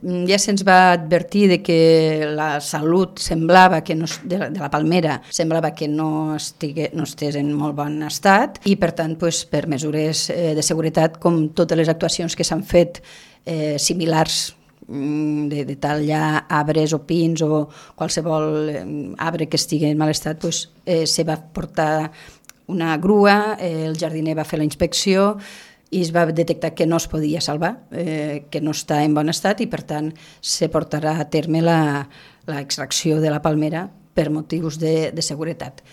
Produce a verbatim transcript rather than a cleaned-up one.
ja se'ns va advertir de que la salut semblava que no, de, la, de la palmera semblava que no, estigué, no estés en molt bon estat i per tant pues, per mesures eh, de seguretat com totes les actuacions que s'han fet eh, similars de, de tallar arbres o pins o qualsevol arbre que estigui en mal estat, pues, eh, se va portar una grua, eh, el jardiner va fer la inspecció i es va detectar que no es podia salvar, eh, que no està en bon estat i per tant se portarà a terme l'extracció de la palmera per motius de, de seguretat.